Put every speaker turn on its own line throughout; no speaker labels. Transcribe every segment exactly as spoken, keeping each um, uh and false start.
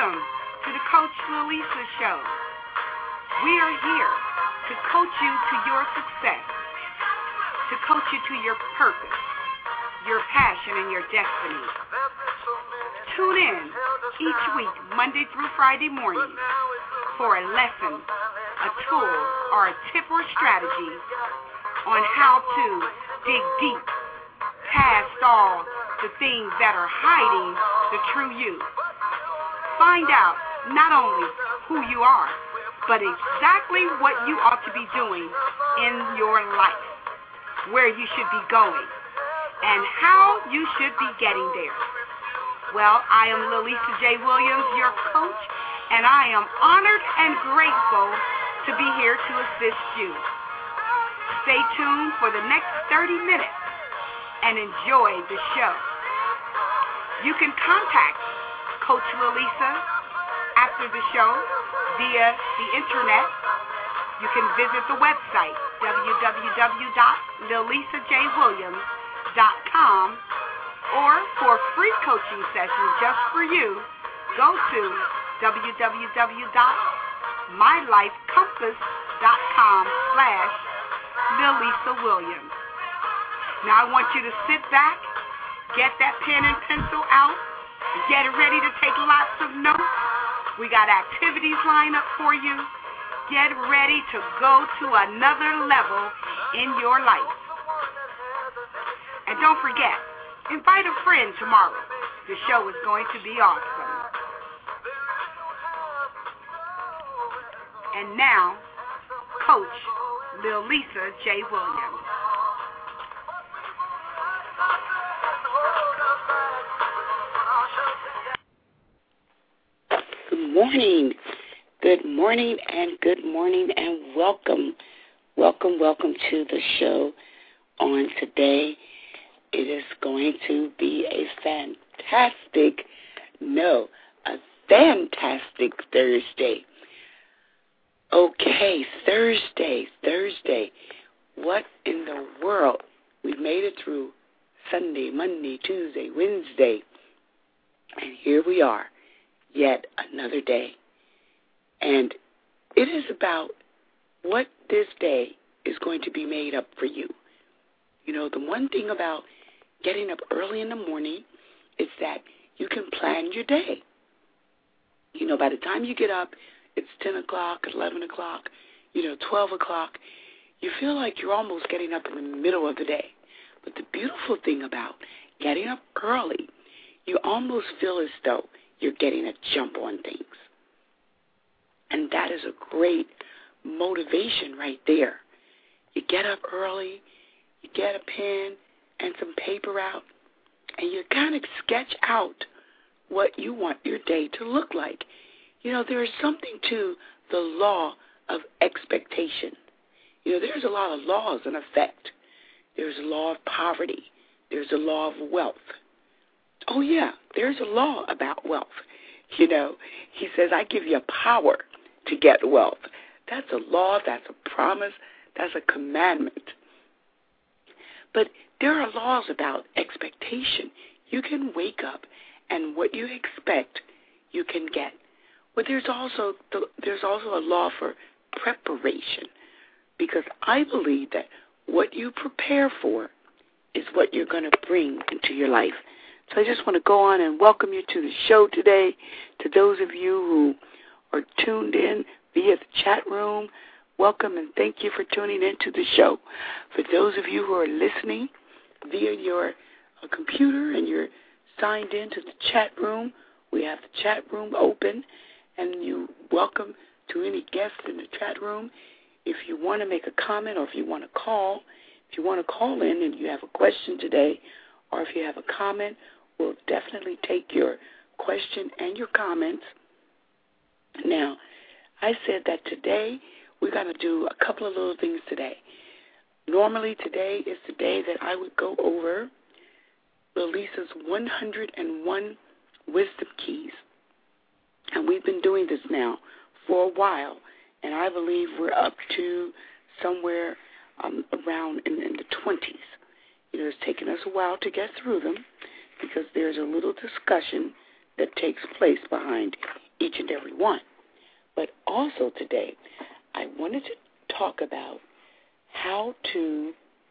Welcome to the Coach Lalisa Show. We are here to coach you to your success, to coach you to your purpose, your passion, and your destiny. Tune in each week, Monday through Friday morning, for a lesson, a tool, or a tip or strategy on how to dig deep past all the things that are hiding the true you. Find out not only who you are, but exactly what you ought to be doing in your life, where you should be going, and how you should be getting there. Well, I am Lalisa J. Williams, your coach, and I am honored and grateful to be here to assist you. Stay tuned for the next thirty minutes and enjoy the show. You can contact Coach Lalisa after the show via the internet. You can visit the website, w w w dot lalisa j williams dot com, or for free coaching sessions just for you, go to w w w dot my life compass dot com slash lalisa williams. Now I want you to sit back, get that pen and pencil out, get ready to take lots of notes. We got activities lined up for you. Get ready to go to another level in your life. And don't forget, invite a friend tomorrow. The show is going to be awesome. And now, Coach Lalisa J. Williams.
Good morning. Good morning and good morning and welcome. Welcome, welcome to the show on today. It is going to be a fantastic, no, a fantastic Thursday. Okay, Thursday, Thursday. What in the world? We've made it through Sunday, Monday, Tuesday, Wednesday, and here we are. Yet another day. And it is about what this day is going to be made up for you. You know, the one thing about getting up early in the morning is that you can plan your day. You know, by the time you get up, it's ten o'clock, eleven o'clock, you know, twelve o'clock. You feel like you're almost getting up in the middle of the day. But the beautiful thing about getting up early, you almost feel as though you're getting a jump on things. And that is a great motivation right there. You get up early, you get a pen and some paper out, and you kind of sketch out what you want your day to look like. You know, there is something to the law of expectation. You know, there's a lot of laws in effect. There's a law of poverty. There's a law of wealth. Oh, yeah, there's a law about wealth. You know, he says, I give you power to get wealth. That's a law, that's a promise, that's a commandment. But there are laws about expectation. You can wake up, and what you expect, you can get. But there's also the, there's also a law for preparation, because I believe that what you prepare for is what you're going to bring into your life. So I just want to go on and welcome you to the show today. To those of you who are tuned in via the chat room, welcome and thank you for tuning into the show. For those of you who are listening via your uh, computer and you're signed into the chat room, we have the chat room open, and you welcome to any guests in the chat room. If you want to make a comment or if you want to call, if you want to call in and you have a question today, or if you have a comment, we'll definitely take your question and your comments. Now, I said that today we're going to do a couple of little things today. Normally today is the day that I would go over Lalisa's one hundred one wisdom keys. And we've been doing this now for a while, and I believe we're up to somewhere um, around in, in the twenties. You know, it's taken us a while to get through them because there's a little discussion that takes place behind each and every one. But also today, I wanted to talk about how to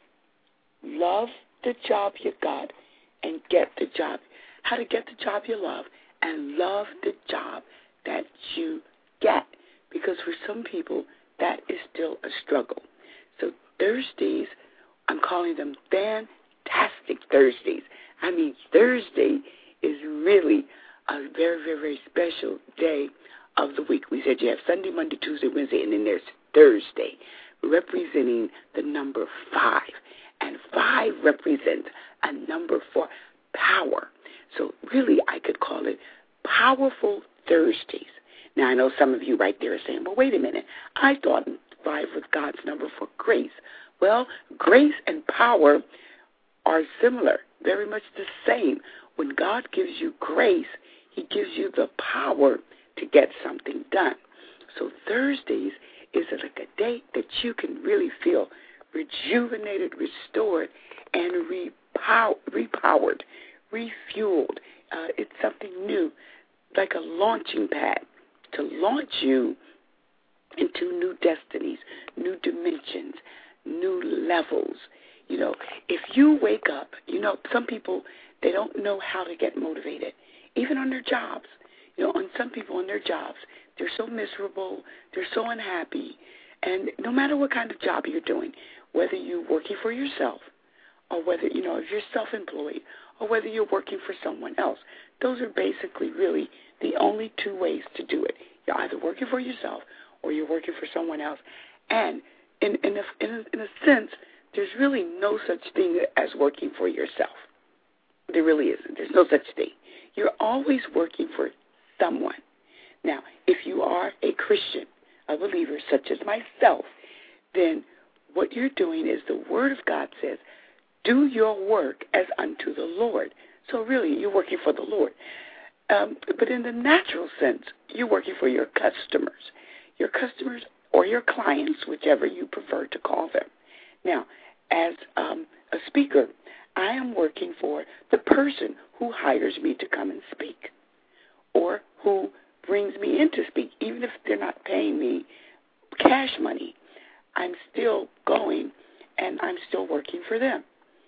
love the job you got and get the job, how to get the job you love and love the job that you get. Because for some people, that is still a struggle. So Thursdays, I'm calling them fantastic Thursdays. I mean, Thursday is really a very, very, very special day of the week. We said you have Sunday, Monday, Tuesday, Wednesday, and then there's Thursday, representing the number five. And five represents a number for power. So really, I could call it Powerful Thursdays. Now, I know some of you right there are saying, well, wait a minute. I thought five was God's number for grace. Well, grace and power are similar, very much the same. When God gives you grace, he gives you the power to get something done. So Thursdays is like a day that you can really feel rejuvenated, restored, and repow- repowered, refueled. Uh, it's something new, like a launching pad to launch you into new destinies, new dimensions, new levels. You know, if you wake up, you know, some people, they don't know how to get motivated, even on their jobs. You know, on some people on their jobs, they're so miserable, they're so unhappy, and no matter what kind of job you're doing, whether you're working for yourself or whether, you know, if you're self-employed or whether you're working for someone else, those are basically really the only two ways to do it. You're either working for yourself or you're working for someone else. And in, in, a, in, a, in a sense, there's really no such thing as working for yourself. There really isn't. There's no such thing. You're always working for someone. Now, if you are a Christian, a believer such as myself, then what you're doing is the Word of God says, do your work as unto the Lord. So really, you're working for the Lord. Um, but in the natural sense, you're working for your customers, your customers or your clients, whichever you prefer to call them. Now, as um, a speaker, I am working for the person who hires me to come and speak or who brings me in to speak, even if they're not paying me cash money. I'm still going and I'm still working for them.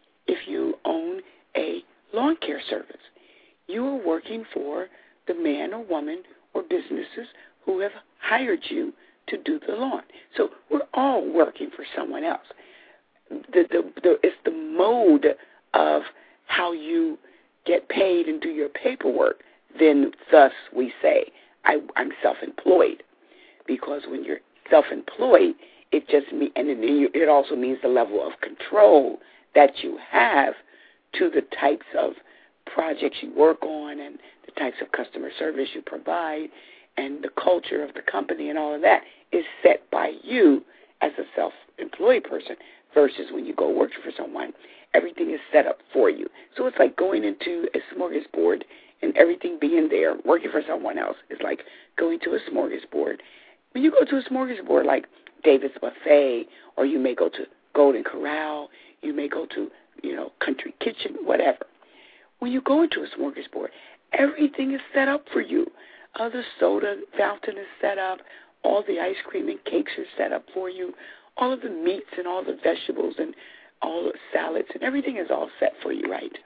If you own a lawn care service, you are working for the man or woman or businesses who have hired you to do the lawn. So we're all working for someone else. The, the, the, it's the mode of how you get paid and do your paperwork. Then thus we say, I, I'm self-employed. Because when you're self-employed, it just mean, and it, it also means the level of control that you have to the types of projects you work on and the types of customer service you provide and the culture of the company and all of that is set by you as a self-employed person versus when you go work for someone, everything is set up for you. So it's like going into a smorgasbord and everything being there, working for someone else is like going to a smorgasbord. When you go to a smorgasbord like David's Buffet, or you may go to Golden Corral, you may go to, you know, Country Kitchen, whatever. When you go into a smorgasbord, everything is set up for you. Uh, the soda fountain is set up. All the ice cream and cakes are set up for you. All of the meats and all the vegetables and all the salads and everything is all set for you, right?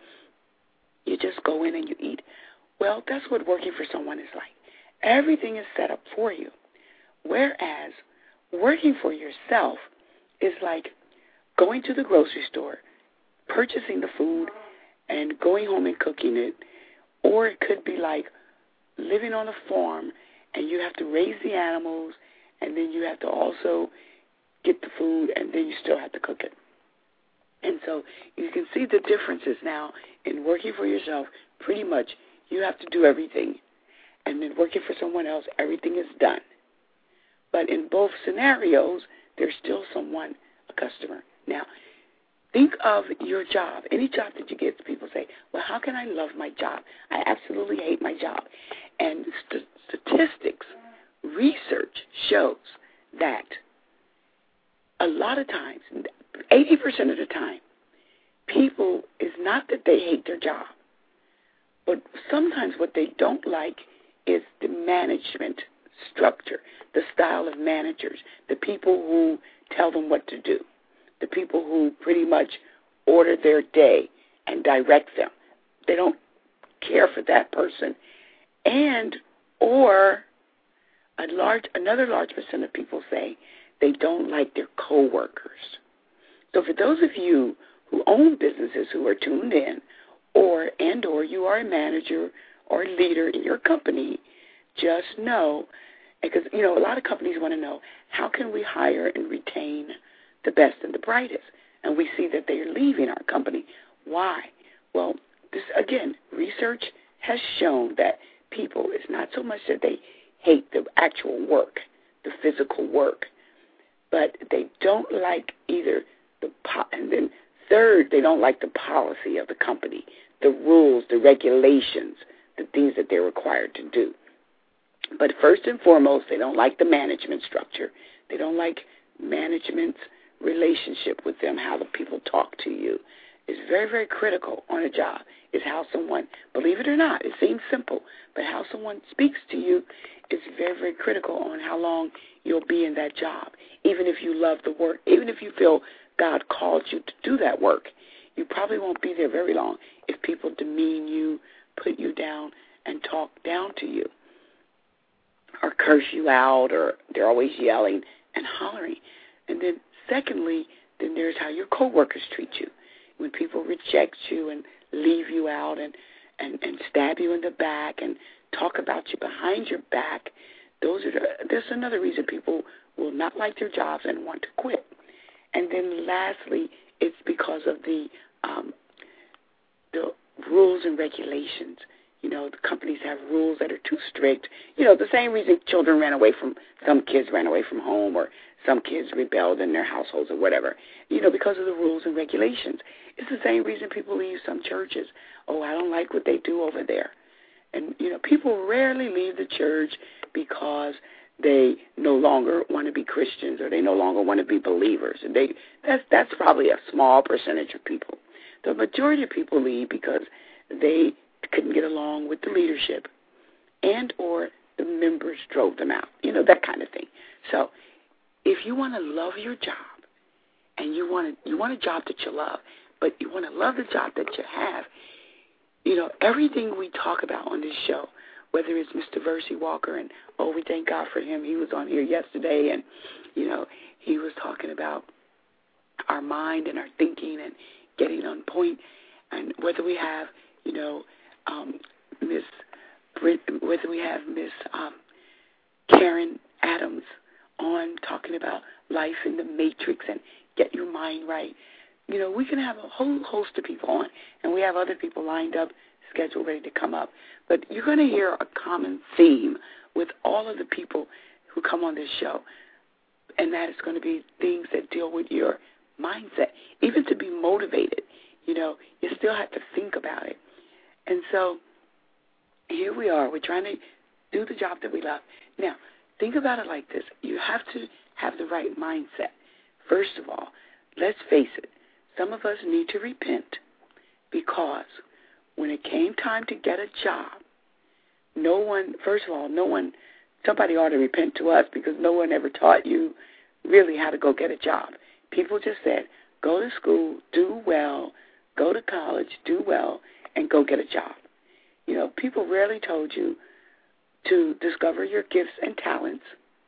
You just go in and you eat. Well, that's what working for someone is like. Everything is set up for you. Whereas working for yourself is like going to the grocery store, purchasing the food, and going home and cooking it. Or it could be like living on a farm and you have to raise the animals and then you have to also get the food and then you still have to cook it. And so you can see the differences now in working for yourself. Pretty much you have to do everything. And then working for someone else, everything is done. But in both scenarios, there's still someone, a customer. Now, think of your job. Any job that you get, people say, well, how can I love my job? I absolutely hate my job. And st- statistics, research shows that a lot of times, eighty percent of the time, people, is not that they hate their job, but sometimes what they don't like is the management structure, the style of managers, the people who tell them what to do, the people who pretty much order their day and direct them. They don't care for that person. And or a large another large percent of people say they don't like their coworkers. So for those of you who own businesses who are tuned in, or and or you are a manager or a leader in your company, just know, because, you know, a lot of companies want to know, how can we hire and retain the best and the brightest? And we see that they are leaving our company. Why? Well, this, again, research has shown that people, it's not so much that they hate the actual work, the physical work, but they don't like either the, po- and then third, they don't like the policy of the company, the rules, the regulations, the things that they're required to do. But first and foremost, they don't like the management structure. They don't like management's relationship with them, how the people talk to you. Is very, very critical on a job, is how someone, believe it or not, it seems simple, but how someone speaks to you is very, very critical on how long you'll be in that job. Even if you love the work, even if you feel God called you to do that work, you probably won't be there very long if people demean you, put you down, and talk down to you, or curse you out, or they're always yelling and hollering. And then secondly, then there's how your coworkers treat you. When people reject you and leave you out and, and, and stab you in the back and talk about you behind your back, those are the, there's another reason people will not like their jobs and want to quit. And then lastly, it's because of the um, the rules and regulations. You know, the companies have rules that are too strict. You know, the same reason children ran away from, some kids ran away from home, or some kids rebelled in their households or whatever, you know, because of the rules and regulations. It's the same reason people leave some churches. Oh, I don't like what they do over there. And, you know, people rarely leave the church because they no longer want to be Christians or they no longer want to be believers. And they that's that's probably a small percentage of people. The majority of people leave because they couldn't get along with the leadership and or the members drove them out, you know, that kind of thing. So if you want to love your job and you want to, you want a job that you love, but you want to love the job that you have, you know, everything we talk about on this show, whether it's Mister Versi Walker, and, oh, we thank God for him. He was on here yesterday, and, you know, he was talking about our mind and our thinking and getting on point, and whether we have, you know, um, Miss Brit, whether we have Miss um, Karen Adams on talking about life in the matrix and get your mind right. You know, we can have a whole host of people on, and we have other people lined up, scheduled, ready to come up. But you're going to hear a common theme with all of the people who come on this show, and that is going to be things that deal with your mindset. Even to be motivated, you know, you still have to think about it. And so here we are. We're trying to do the job that we love. Now, think about it like this. You have to have the right mindset. First of all, let's face it, some of us need to repent because when it came time to get a job, no one, first of all, no one, somebody ought to repent to us because no one ever taught you really how to go get a job. People just said, go to school, do well, go to college, do well, and go get a job. You know, people rarely told you to discover your gifts and talents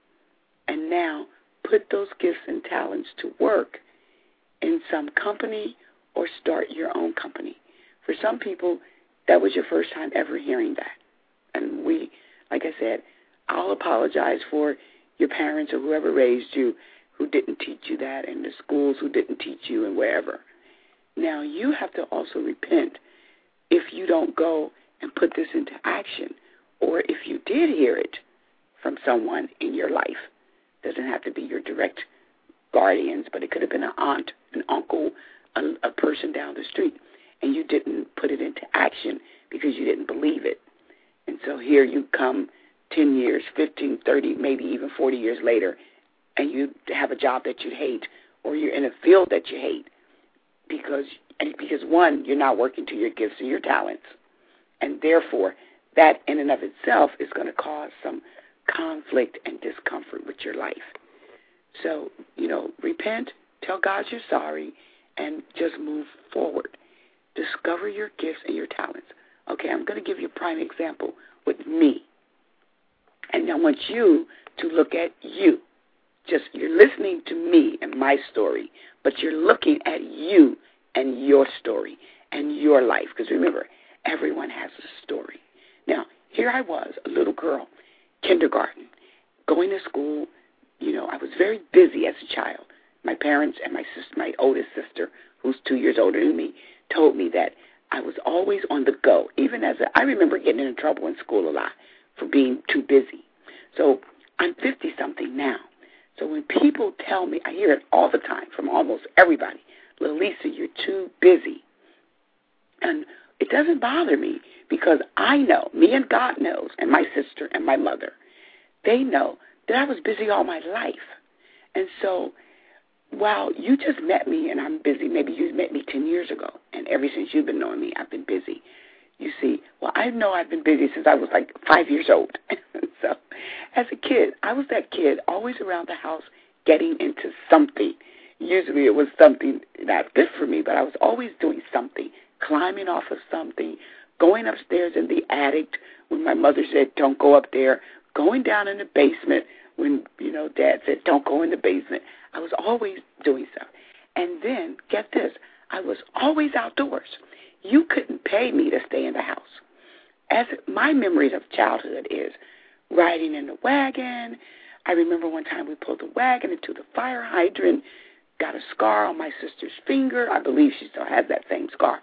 and now put those gifts and talents to work in some company or start your own company. For some people, that was your first time ever hearing that. And we, like I said, I'll apologize for your parents or whoever raised you who didn't teach you that, and the schools who didn't teach you, and wherever. Now, you have to also repent if you don't go and put this into action, or if you did hear it from someone in your life. It doesn't have to be your direct guardians, but it could have been an aunt, an uncle, a, a person down the street, and you didn't put it into action because you didn't believe it. And so here you come ten years, fifteen, thirty, maybe even forty years later, and you have a job that you hate, or you're in a field that you hate because, because one, you're not working to your gifts and your talents, and therefore that in and of itself is going to cause some conflict and discomfort with your life. So, you know, repent, tell God you're sorry, and just move forward. Discover your gifts and your talents. Okay, I'm going to give you a prime example with me. And I want you to look at you. Just, you're listening to me and my story, but you're looking at you and your story and your life. Because remember, everyone has a story. Now, here I was, a little girl, kindergarten, going to school. You know, I was very busy as a child. My parents and my sister, my oldest sister, who's two years older than me, told me that I was always on the go. Even as a, I remember getting in trouble in school a lot for being too busy. So I'm fifty-something now. So when people tell me, I hear it all the time from almost everybody, Lilisa, you're too busy. And it doesn't bother me because I know, me and God knows, and my sister and my mother, they know that I was busy all my life. And so while you just met me and I'm busy, maybe you met me ten years ago, and ever since you've been knowing me, I've been busy. You see, well, I know I've been busy since I was like five years old. So as a kid, I was that kid always around the house getting into something. Usually it was something not good for me, but I was always doing something, climbing off of something, going upstairs in the attic when my mother said, don't go up there, going down in the basement when, you know, Dad said, don't go in the basement. I was always doing stuff. And then, get this, I was always outdoors. You couldn't pay me to stay in the house. As my memories of childhood is riding in the wagon. I remember one time we pulled the wagon into the fire hydrant, got a scar on my sister's finger. I believe she still has that same scar.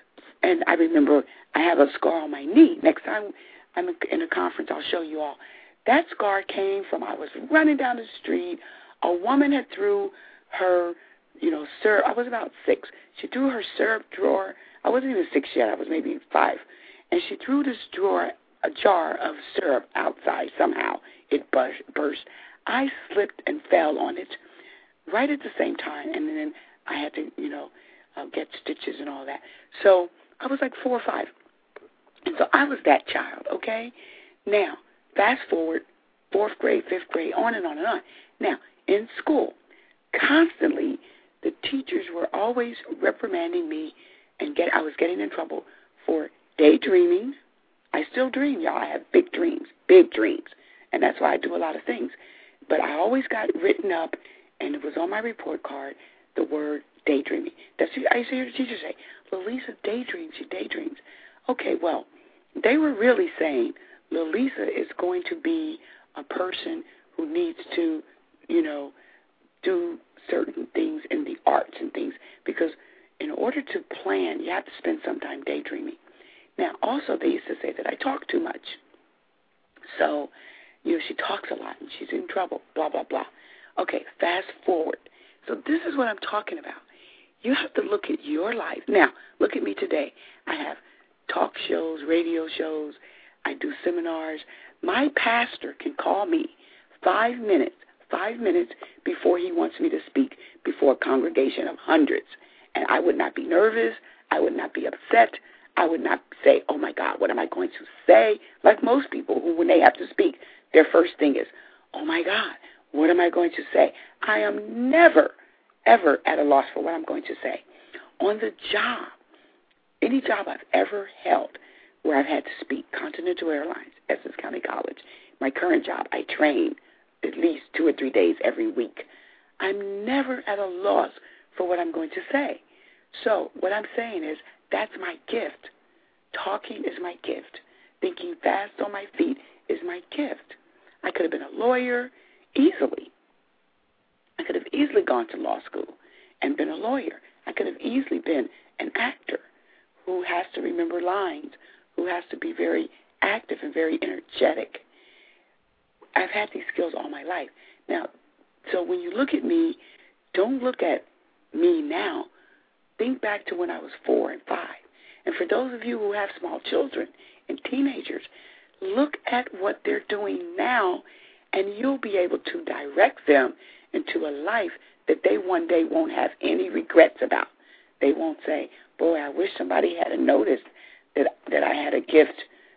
And I remember I have a scar on my knee. Next time I'm in a conference, I'll show you all. That scar came from I was running down the street. A woman had threw her, you know, syrup. I was about six. She threw her syrup drawer. I wasn't even six yet. I was maybe five. And she threw this drawer, a jar of syrup outside somehow. It burst. I slipped and fell on it right at the same time. And then I had to, you know, uh, get stitches and all that. So I was like four or five. And so I was that child, okay? Now, fast forward, fourth grade, fifth grade, on and on and on. Now, in school, constantly the teachers were always reprimanding me, and get I was getting in trouble for daydreaming. I still dream, y'all. I have big dreams, big dreams, and that's why I do a lot of things. But I always got written up, and it was on my report card, the word daydreaming. That's what I used to hear the teacher say, Lilisa daydreams, she daydreams. Okay, well, they were really saying Lilisa is going to be a person who needs to, you know, do certain things in the arts and things, because in order to plan, you have to spend some time daydreaming. Now, also, they used to say that I talk too much. So, you know, she talks a lot and she's in trouble, blah, blah, blah. Okay, fast forward. So this is what I'm talking about. You have to look at your life. Now, look at me today. I have talk shows, radio shows. I do seminars. My pastor can call me five minutes, five minutes before he wants me to speak before a congregation of hundreds. And I would not be nervous. I would not be upset. I would not say, oh, my God, what am I going to say? Like most people who, when they have to speak, their first thing is, oh, my God, what am I going to say? I am never, ever at a loss for what I'm going to say. On the job, any job I've ever held where I've had to speak, Continental Airlines, Essex County College, my current job, I train at least two or three days every week. I'm never at a loss for what I'm going to say. So what I'm saying is that's my gift. Talking is my gift. Thinking fast on my feet is my gift. I could have been a lawyer easily. I could have easily gone to law school and been a lawyer. I could have easily been an actor who has to remember lines, who has to be very active and very energetic. I've had these skills all my life. Now, so when you look at me, don't look at me now. Think back to when I was four and five. And for those of you who have small children and teenagers, look at what they're doing now, and you'll be able to direct them into a life that they one day won't have any regrets about. They won't say, boy, I wish somebody had noticed that that I had a gift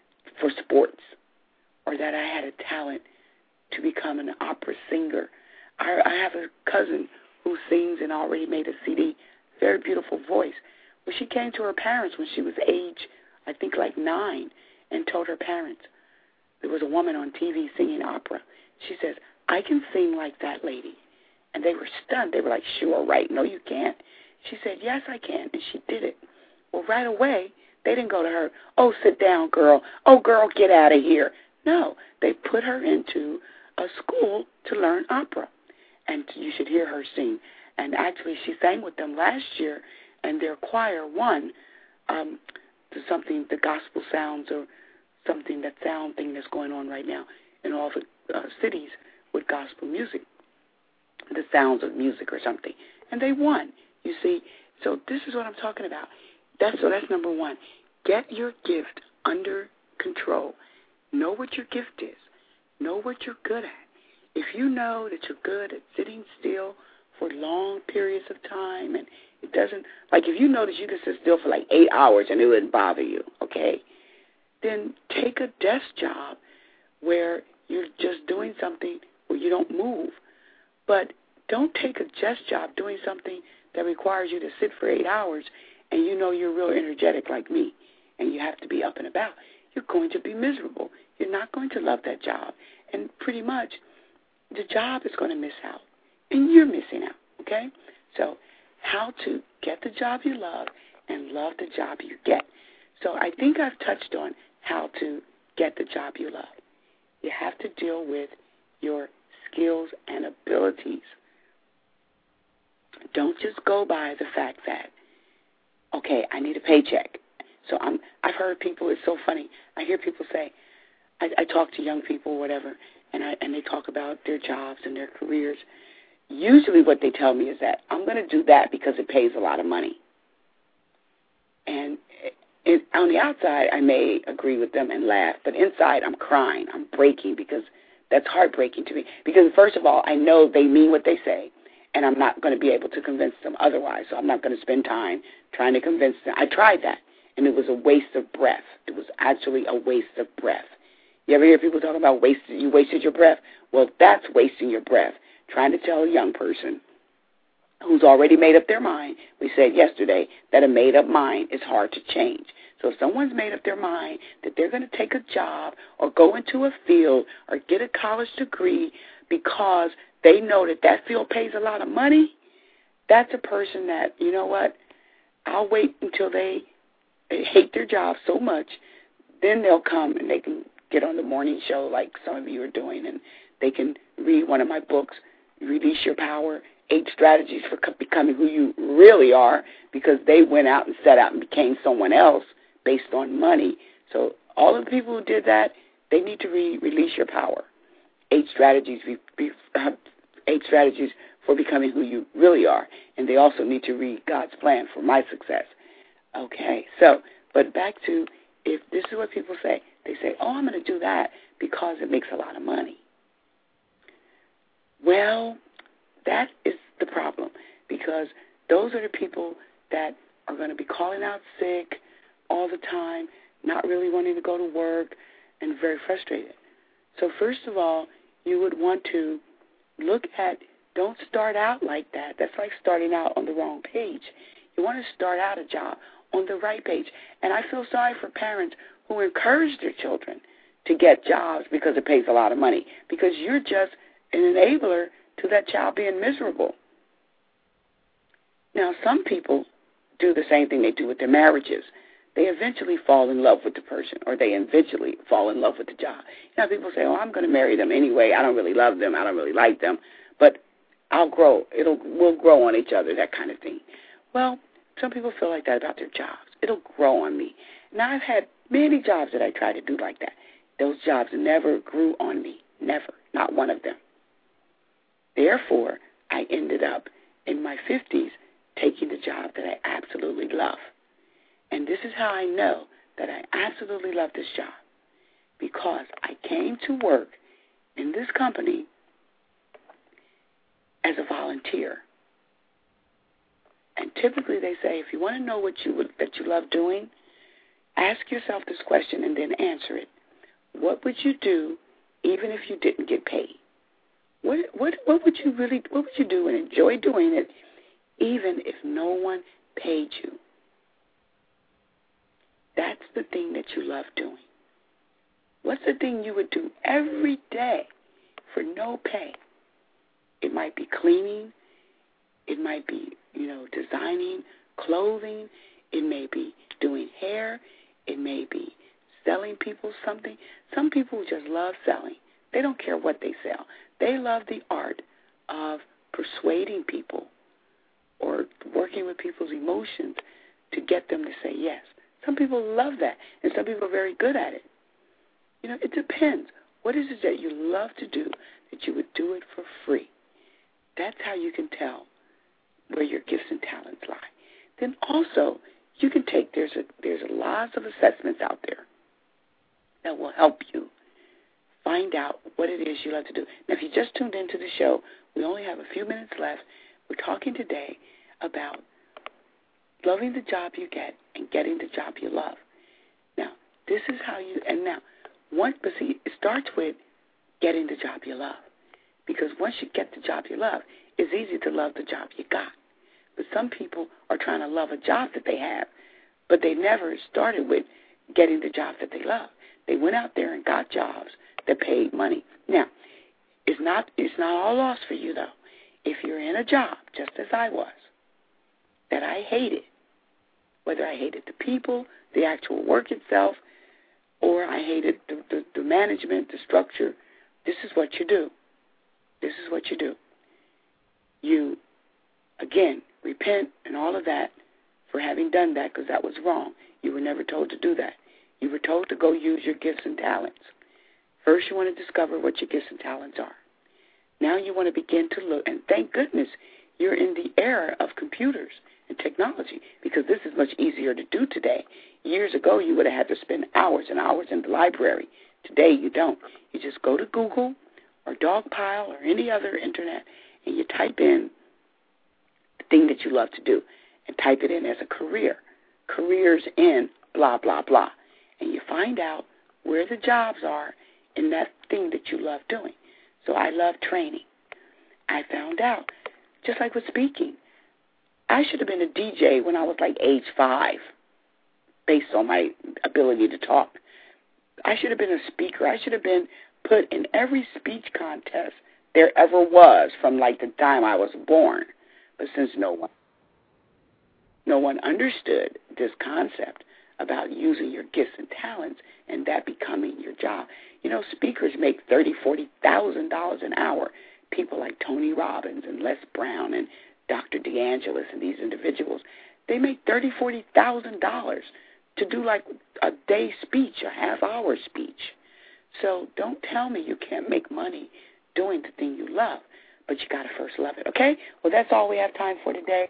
for sports, or that I had a talent to become an opera singer. I, I have a cousin who sings and already made a C D, very beautiful voice. Well, she came to her parents when she was age, I think like nine, and told her parents, there was a woman on T V singing opera. She says, I can sing like that lady. And they were stunned. They were like, sure, right. No, you can't. She said, yes, I can. And she did it. Well, right away, they didn't go to her, oh, sit down, girl. Oh, girl, get out of here. No, they put her into a school to learn opera. And you should hear her sing. And actually, she sang with them last year, and their choir won um, to something, the gospel sounds or something, that sound thing that's going on right now in all the uh, cities with gospel music, the sounds of music or something. And they won, you see. So this is what I'm talking about. That's So that's number one. Get your gift under control. Know what your gift is. Know what you're good at. If you know that you're good at sitting still for long periods of time, and it doesn't, like if you know that you can sit still for like eight hours and it wouldn't bother you, okay, then take a desk job where you're just doing something where you don't move. But don't take a desk job doing something that requires you to sit for eight hours and you know you're real energetic like me and you have to be up and about. You're going to be miserable. You're not going to love that job. And pretty much the job is going to miss out. And you're missing out, okay? So how to get the job you love and love the job you get. So I think I've touched on how to get the job you love. You have to deal with your skills and abilities. Don't just go by the fact that, okay, I need a paycheck. So I'm, I've heard people, it's so funny, I hear people say, I, I talk to young people, whatever, and, I, and they talk about their jobs and their careers. Usually what they tell me is that I'm going to do that because it pays a lot of money. And it, on the outside, I may agree with them and laugh, but inside I'm crying. I'm breaking because that's heartbreaking to me. Because, first of all, I know they mean what they say, and I'm not going to be able to convince them otherwise, so I'm not going to spend time trying to convince them. I tried that, and it was a waste of breath. It was actually a waste of breath. You ever hear people talking about wasted, you wasted your breath? Well, that's wasting your breath, trying to tell a young person who's already made up their mind. We said yesterday that a made-up mind is hard to change. So if someone's made up their mind that they're going to take a job or go into a field or get a college degree because they know that that field pays a lot of money, that's a person that, you know what, I'll wait until they hate their job so much, then they'll come and they can get on the morning show like some of you are doing, and they can read one of my books, Release Your Power, Eight Strategies for Becoming Who You Really Are, because they went out and set out and became someone else based on money. So all of the people who did that, they need to read Release Your Power, Eight Strategies, Eight Strategies for Becoming Who You Really Are, and they also need to read God's Plan for My Success. Okay, so, but back to, if this is what people say, they say, oh, I'm going to do that because it makes a lot of money. Well, that is the problem, because those are the people that are going to be calling out sick all the time, not really wanting to go to work, and very frustrated. So first of all, you would want to look at, don't start out like that. That's like starting out on the wrong page. You want to start out a job on the right page. And I feel sorry for parents who encourage their children to get jobs because it pays a lot of money, because you're just an enabler to that child being miserable. Now, some people do the same thing they do with their marriages. They eventually fall in love with the person, or they eventually fall in love with the job. You know, people say, oh, I'm going to marry them anyway. I don't really love them. I don't really like them. But I'll grow. It'll, we'll grow on each other, that kind of thing. Well, some people feel like that about their jobs. It'll grow on me. Now, I've had many jobs that I tried to do like that. Those jobs never grew on me. Never. Not one of them. Therefore, I ended up in my fifties taking the job that I absolutely love. And this is how I know that I absolutely love this job, because I came to work in this company as a volunteer. And typically they say, if you want to know what you would, that you love doing, ask yourself this question and then answer it. what would you do even if you didn't get paid? What what what would you really what would you do and enjoy doing it even if no one paid you? That's the thing that you love doing. What's the thing you would do every day for no pay? It might be cleaning. It might be, you know, designing clothing. It may be doing hair. It may be selling people something. Some people just love selling. They don't care what they sell. They love the art of persuading people or working with people's emotions to get them to say yes. Some people love that, and some people are very good at it. You know, it depends. What is it that you love to do that you would do it for free? That's how you can tell where your gifts and talents lie. Then also, you can take, there's a, there's a lots of assessments out there that will help you find out what it is you love to do. Now, if you just tuned into the show, we only have a few minutes left. We're talking today about loving the job you get and getting the job you love. Now, this is how you, and now, once, but see, it starts with getting the job you love. Because once you get the job you love, it's easy to love the job you got. But some people are trying to love a job that they have, but they never started with getting the job that they love. They went out there and got jobs that paid money. Now, it's not it's not all lost for you, though. If you're in a job, just as I was, that I hated, whether I hated the people, the actual work itself, or I hated the, the, the management, the structure, this is what you do. This is what you do. You, again, repent and all of that for having done that because that was wrong. You were never told to do that. You were told to go use your gifts and talents. First, you want to discover what your gifts and talents are. Now you want to begin to look, and thank goodness you're in the era of computers and technology because this is much easier to do today. Years ago, you would have had to spend hours and hours in the library. Today, you don't. You just go to Google or Dogpile or any other internet, and you type in the thing that you love to do and type it in as a career. Careers in blah, blah, blah. And you find out where the jobs are in that thing that you love doing. So I love training. I found out, just like with speaking, I should have been a D J when I was like age five, based on my ability to talk. I should have been a speaker. I should have been put in every speech contest there ever was from like the time I was born. But since no one, no one understood this concept about using your gifts and talents and that becoming your job. You know, speakers make thirty thousand dollars, forty thousand dollars an hour. People like Tony Robbins and Les Brown and Doctor DeAngelis and these individuals, they make thirty thousand dollars, forty thousand dollars to do like a day speech, a half-hour speech. So don't tell me you can't make money doing the thing you love, but you got to first love it, okay? Well, that's all we have time for today.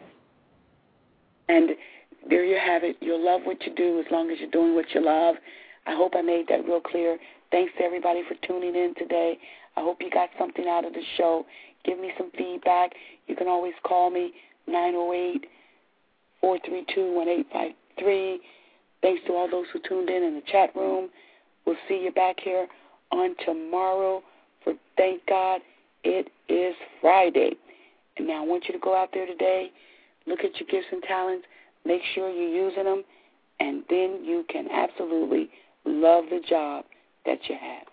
And there you have it. You'll love what you do as long as you're doing what you love. I hope I made that real clear. Thanks to everybody for tuning in today. I hope you got something out of the show. Give me some feedback. You can always call me, nine oh eight, four three two, one eight five three. Thanks to all those who tuned in in the chat room. We'll see you back here on tomorrow for Thank God It Is Friday. And now I want you to go out there today, look at your gifts and talents, make sure you're using them, and then you can absolutely love the job that you have.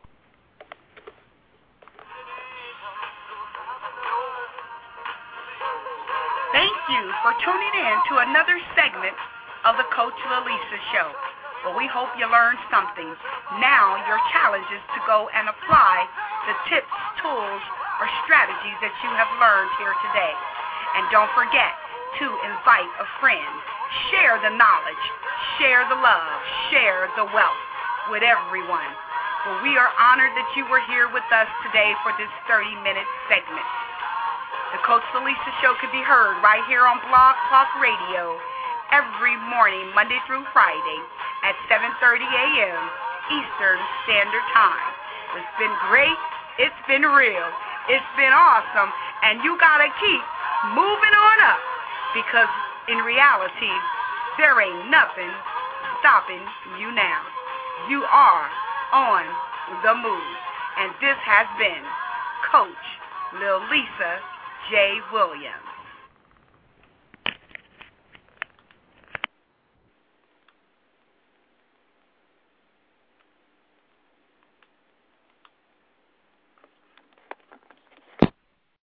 Thank you for tuning in to another segment of the Coach Lalisa Show. Well, we hope you learned something. Now your challenge is to go and apply the tips, tools, or strategies that you have learned here today. And don't forget to invite a friend. Share the knowledge, share the love, share the wealth with everyone. Well, we are honored that you were here with us today for this thirty-minute segment. The Coach Lalisa Show can be heard right here on Blog Talk Radio every morning, Monday through Friday at seven thirty a.m. Eastern Standard Time. It's been great. It's been real. It's been awesome. And you got to keep moving on up because in reality, there ain't nothing stopping you now. You are on the move. And this has been Coach Lil Lisa J. Williams.